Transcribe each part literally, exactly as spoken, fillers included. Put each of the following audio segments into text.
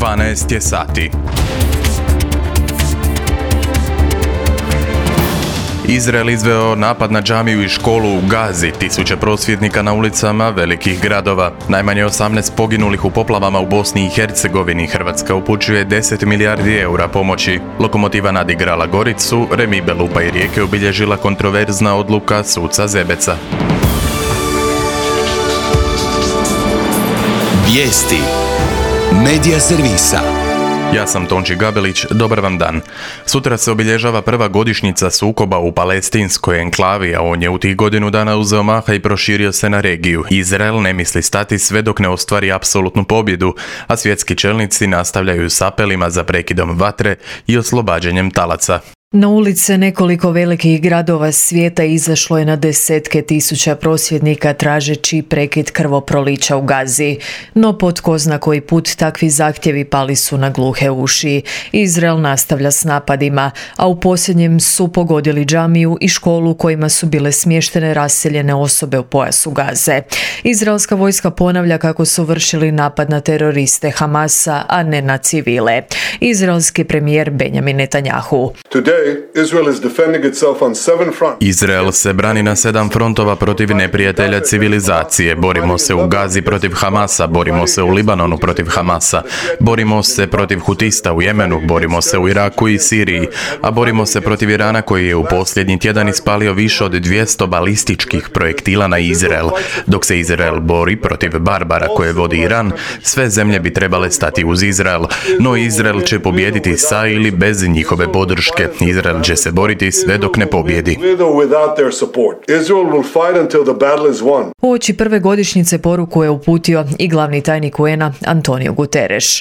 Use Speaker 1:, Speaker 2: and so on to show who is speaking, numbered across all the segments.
Speaker 1: dvanaest je sati. Izrael izveo napad na džamiju i školu u Gazi, tisuće prosvjednika na ulicama velikih gradova. Najmanje osamnaest poginulih u poplavama u Bosni i Hercegovini. Hrvatska upućuje deset milijardi eura pomoći. Lokomotiva nadigrala Goricu, Remi Belupa i Rijeke obilježila kontroverzna odluka suca Zebeca.
Speaker 2: Vijesti Medija servisa.
Speaker 1: Ja sam Tonči Gabelić, dobar vam dan. Sutra se obilježava prva godišnjica sukoba u palestinskoj enklavi, a on je u tih godinu dana uzeo maha i proširio se na regiju. Izrael ne misli stati sve dok ne ostvari apsolutnu pobjedu, a svjetski čelnici nastavljaju s apelima za prekidom vatre i oslobađanjem talaca.
Speaker 3: Na ulice nekoliko velikih gradova svijeta izašlo je na desetke tisuća prosvjednika tražeći prekid krvoprolića u Gazi. No po tko zna koji put takvi zahtjevi pali su na gluhe uši. Izrael nastavlja s napadima, a u posljednjem su pogodili džamiju i školu u kojima su bile smještene raseljene osobe u pojasu Gaze. Izraelska vojska ponavlja kako su vršili napad na teroriste Hamasa, a ne na civile. Izraelski premijer Benjamin Netanjahu.
Speaker 1: Izrael se brani na sedam frontova protiv neprijatelja civilizacije. Borimo se u Gazi protiv Hamasa, borimo se u Libanonu protiv Hamasa, borimo se protiv Hutista u Jemenu, borimo se u Iraku i Siriji, a borimo se protiv Irana koji je u posljednji tjedan ispalio više od dvjesto balističkih projektila na Izrael. Dok se Izrael bori protiv barbara koje vodi Iran, sve zemlje bi trebale stati uz Izrael, no Izrael će pobijediti sa ili bez njihove podrške. Izrael će se boriti sve dok ne pobjedi.
Speaker 3: Uoči prve godišnjice poruku je uputio i glavni tajnik U N A Antonio Guterres.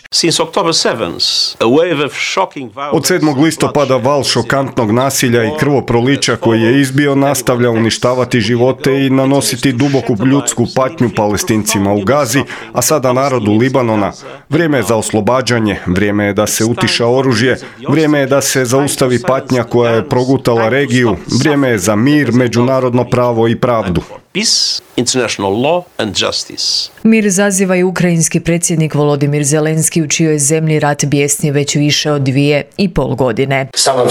Speaker 4: Od sedmog listopada val šokantnog nasilja i krvoprolića koji je izbio nastavlja uništavati živote i nanositi duboku ljudsku patnju Palestincima u Gazi, a sada narodu Libanona. Vrijeme je za oslobađanje, vrijeme je da se utiša oružje, vrijeme je da se zaustavi patnja koja je progutala regiju, vrijeme je za mir, međunarodno pravo i pravdu.
Speaker 3: Mir zaziva i ukrajinski predsjednik Volodimir Zelenski, u čijoj zemlji rat bijesni već više od dvije i pol godine.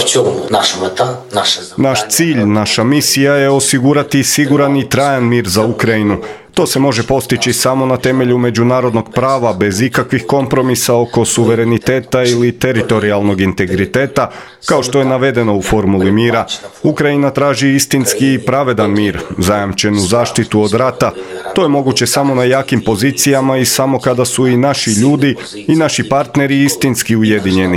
Speaker 4: Naš cilj, naša misija je osigurati siguran i trajan mir za Ukrajinu. To se može postići samo na temelju međunarodnog prava, bez ikakvih kompromisa oko suvereniteta ili teritorijalnog integriteta, kao što je navedeno u formuli mira. Ukrajina traži istinski i pravedan mir, zajamčenu zaštitu od rata. To je moguće samo na jakim pozicijama i samo kada su i naši ljudi i naši partneri istinski ujedinjeni.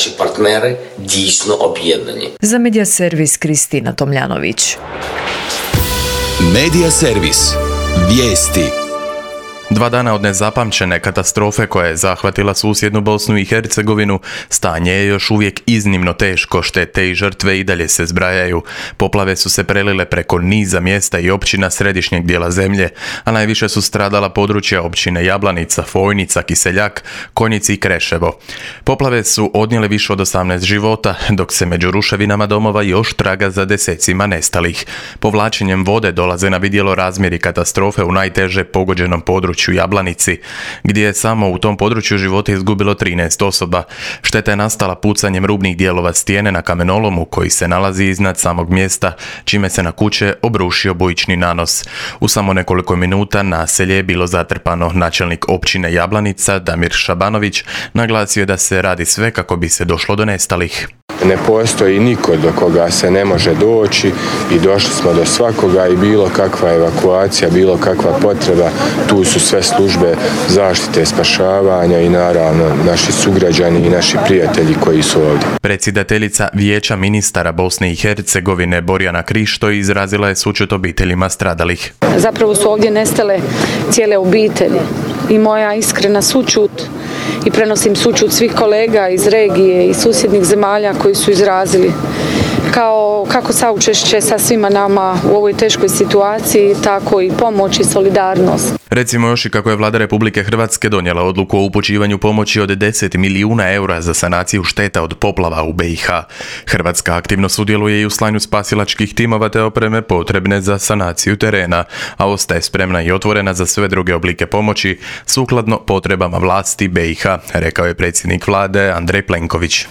Speaker 3: Za Medija servis Kristina Tomljanović.
Speaker 2: Medija servis. Vijesti.
Speaker 1: Dva dana od nezapamćene katastrofe koja je zahvatila susjednu Bosnu i Hercegovinu, stanje je još uvijek iznimno teško, štete i žrtve i dalje se zbrajaju. Poplave su se prelile preko niza mjesta i općina središnjeg dijela zemlje, a najviše su stradala područja općine Jablanica, Fojnica, Kiseljak, Konjic i Kreševo. Poplave su odnijele više od osamnaest života, dok se među ruševinama domova još traga za desecima nestalih. Povlačenjem vode dolaze na vidjelo razmjeri katastrofe u najteže pogođenom području u Jablanici, gdje je samo u tom području života izgubilo trinaest osoba. Šteta je nastala pucanjem rubnih dijelova stijene na kamenolomu koji se nalazi iznad samog mjesta, čime se na kuće obrušio bujični nanos. U samo nekoliko minuta naselje je bilo zatrpano. Načelnik općine Jablanica Damir Šabanović naglasio je da se radi sve kako bi se došlo do nestalih.
Speaker 5: Ne postoji niko do koga se ne može doći i došli smo do svakoga i bilo kakva evakuacija, bilo kakva potreba, tu su sve službe zaštite, spašavanja i naravno naši sugrađani i naši prijatelji koji su ovdje.
Speaker 1: Predsjedateljica Vijeća ministara Bosne i Hercegovine Borjana Krišto izrazila je sućut obiteljima stradalih.
Speaker 6: Zapravo su ovdje nestale cijele obitelji i moja iskrena sućut i prenosim sućut svih kolega iz regije i susjednih zemalja koji su izrazili kao kako saučešće sa svima nama u ovoj teškoj situaciji, tako i pomoć i solidarnost.
Speaker 1: Recimo još i kako je Vlada Republike Hrvatske donijela odluku o upućivanju pomoći od deset milijuna eura za sanaciju šteta od poplava u B i H. Hrvatska aktivno sudjeluje i u slanju spasilačkih timova te opreme potrebne za sanaciju terena, a ostaje spremna i otvorena za sve druge oblike pomoći sukladno potrebama vlasti B i H, rekao je predsjednik Vlade Andrej Plenković.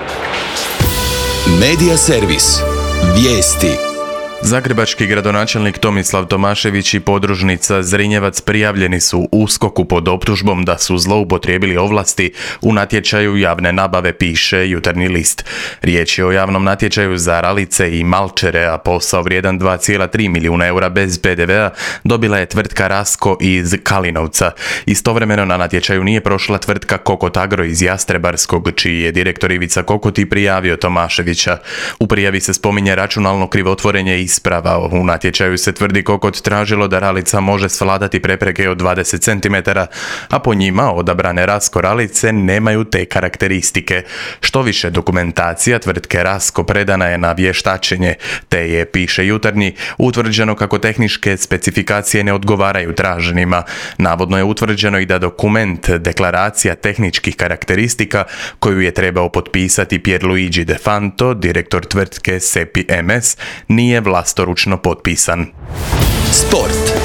Speaker 2: Medija servis. Vijesti.
Speaker 1: Zagrebački gradonačelnik Tomislav Tomašević i podružnica Zrinjevac prijavljeni su u USKOK-u pod optužbom da su zloupotrijebili ovlasti u natječaju javne nabave, piše Jutarnji list. Riječ je o javnom natječaju za ralice i malčere, a posao vrijedan dva zarez tri milijuna eura bez pe de vea dobila je tvrtka Rasko iz Kalinovca. Istovremeno na natječaju nije prošla tvrtka Kokot Agro iz Jastrebarskog, čiji je direktor Ivica Kokot i prijavio Tomaševića. U prijavi se spominje računalno krivotvorenje i isprava. U natječaju se tvrdi Kokot tražilo da ralica može svladati prepreke od dvadeset centimetara, a po njima odabrane Rasko ralice nemaju te karakteristike. Što više, dokumentacija tvrtke Rasko predana je na vještačenje, te je, piše Jutarnji, utvrđeno kako tehničke specifikacije ne odgovaraju traženima. Navodno je utvrđeno i da dokument, deklaracija tehničkih karakteristika, koju je trebao potpisati Pierluigi De Fanto, direktor tvrtke Sepi em es, nije vlastoručno potpisan.
Speaker 2: Sport.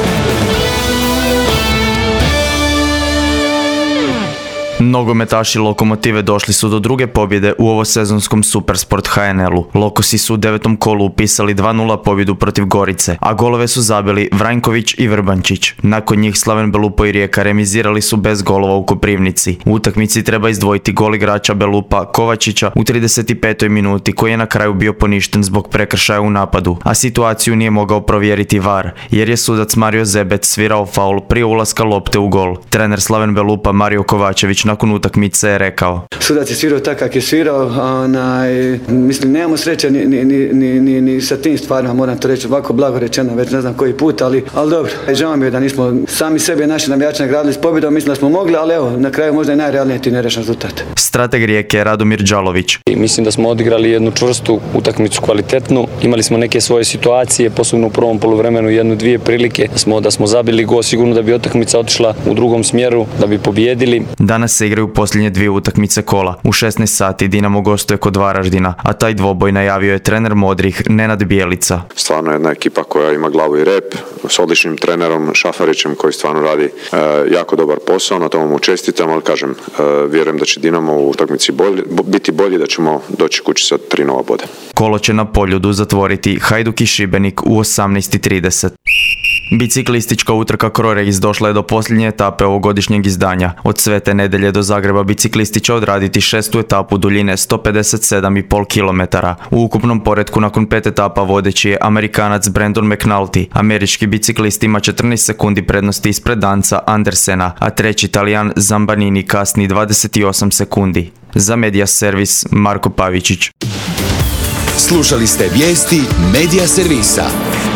Speaker 7: Nogometaši Lokomotive došli su do druge pobjede u ovosezonskom Supersport ha en el-u. Lokosi su u devetom kolu upisali dva nula pobjedu protiv Gorice, a golove su zabili Vranjković i Vrbančić. Nakon njih Slaven Belupo i Rijeka remizirali su bez golova u Koprivnici. U utakmici treba izdvojiti gol igrača Belupa Kovačića u trideset petoj minuti, koji je na kraju bio poništen zbog prekršaja u napadu, a situaciju nije mogao provjeriti var, jer je sudac Mario Zebec svirao faul prije ulaska lopte u gol. Trener Slaven Belupa Mario Kovačević nakon utakmice je rekao:
Speaker 8: Sudac je svirao tako kako je svirao, onaj, mislim, nemamo sreće ni, ni, ni, ni, ni sa tim stvarima, moram to reći ovako blago rečeno, već ne znam koji put, ali, ali dobro. Žao mi je da nismo sami sebe, naši navijači nagradili s pobjedom, mislim da smo mogli, ali evo, na kraju možda i najrealniji ti nerešen rezultat.
Speaker 7: Strateg Rijeke je Radomir Đalović.
Speaker 9: Mislim da smo odigrali jednu čvrstu utakmicu, kvalitetnu, imali smo neke svoje situacije, posebno u prvom poluvremenu, jednu, dvije prilike, da smo, da smo zabili gol, sigurno da bi utakmica otišla u drugom smjeru, da bi pobijedili.
Speaker 7: Danas se igraju posljednje dvije utakmice kola. U šesnaest sati Dinamo gostuje kod Varaždina, a taj dvoboj najavio je trener Modrih Nenad Bijelica.
Speaker 10: Stvarno jedna ekipa koja ima glavu i rep, s odličnim trenerom Šafarićem koji stvarno radi e, jako dobar posao, na tomu mu čestitam, ali kažem, e, vjerujem da će Dinamo u utakmici bolji, biti bolji, da ćemo doći kući sa tri nova boda.
Speaker 7: Kolo će na Poljudu zatvoriti Hajduk i Šibenik u osamnaest i trideset. Biciklistička utrka Croreis došla je do posljednje etape ovogodišnjeg izdanja. Od Svete Nedelje do Zagreba biciklisti će odraditi šestu etapu duljine sto pedeset sedam zarez pet kilometara. U ukupnom poretku nakon pet etapa vodeći je Amerikanac Brandon McNulty. Američki biciklist ima četrnaest sekundi prednosti ispred Danca Andersena, a treći Talijan Zambanini kasni dvadeset osam sekundi. Za Medija servis Marko Pavičić.
Speaker 2: Slušali ste vijesti Medija servisa.